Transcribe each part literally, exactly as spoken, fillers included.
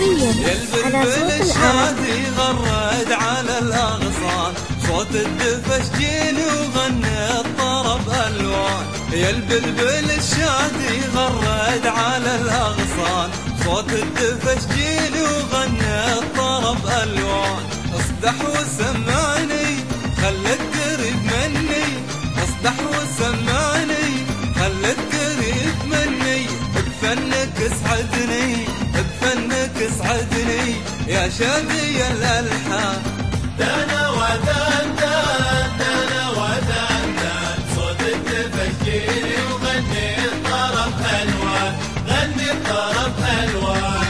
حصريا على صوت العرب. غرد على الأغصان صوت الدفش جيني وغنى الطرب ألوان. يا البلبل الشادي غرد على الأغصان صوت الدفش جيني وغنى الطرب ألوان. اصدح وسمعني خلك قريب مني، اصدح وسمعني خلك قريب مني. بفنك اسعدني بفنك اسعدني يا شادي الألحان. دانا ودان دان دانا ودان دان صوت الدفش جيني وغني الطرب ألوان، غني الطرب ألوان.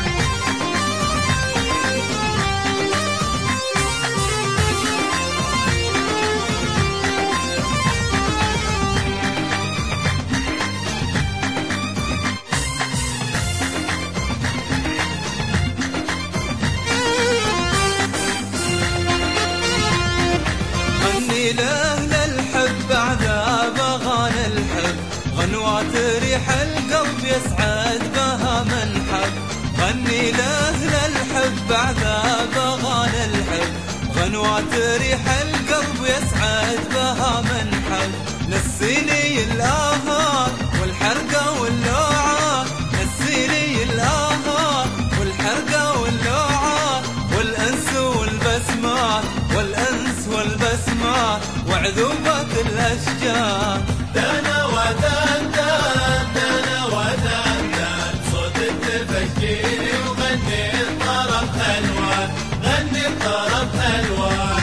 لأهل الحب عذاب أغاني الحب، غنوات ريح القلب يسعد بها من حب. غني لأهل الحب عذاب أغاني الحب، غنوات ريح القلب يسعد بها من حب. نسيني الآهات والحرقة واللوعات، نسيني الآهات والحرقة واللوعات، والأنس والبسمات والأنس والبسمات وعذوبة الأشجار. دانا ودان دان دانا ودان دان صوت الدفش جيني وغني الطرب ألوان، غني الطرب ألوان.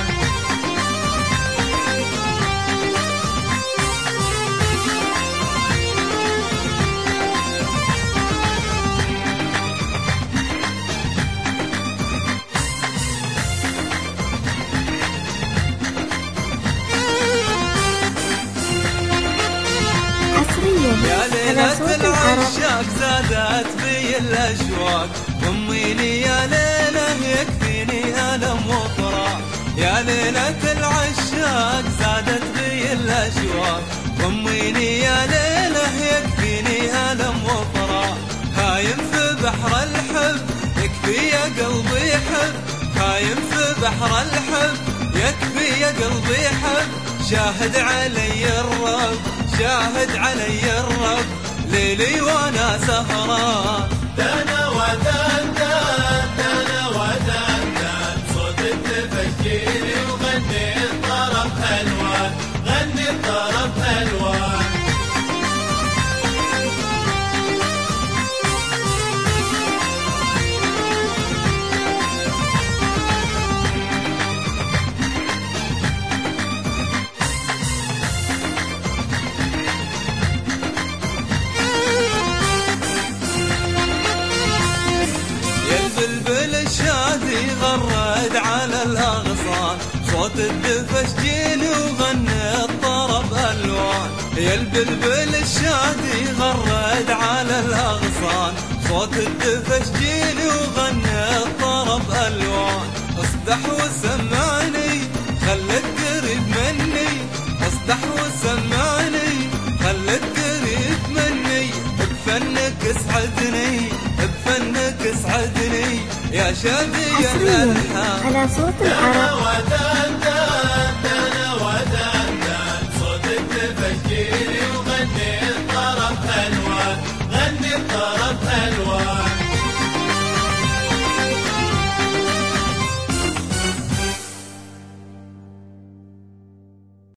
يا ليلة العشاق زادت بي الأشواق، ضميني يا ليلة يكفيني ألم وفراق. يا ليلة العشاق زادت بي الأشواق، ضميني يا ليلة يكفيني ألم وفراق. هايم في بحر الحب يكفي يا قلبي حب، هايم في بحر الحب يكفي يا قلبي حب. شاهد علي الرب شاهد علي الرب ليلي وانا سهران. دانا ودان دان دانا ودان دان صوت الدفش جيني وغني الطرب ألوان، غني الطرب ألوان. البلبل الشادي غرد على الأغصان صوت الدفش جيني وغنى الطرب ألوان. يا البلبل الشادي غرد على الأغصان صوت الدفش جيني وغنى الطرب ألوان. اصدح وسمعني خلك قريب مني، اصدح وسمعني خلك قريب مني. بفنك اسعدني بفنك اسعدني يا شادي الألحان. على صوت العرب. دانا ودان دان دانا ودان دان صوت الدفش جيني وغني الطرب ألوان، غني الطرب ألوان.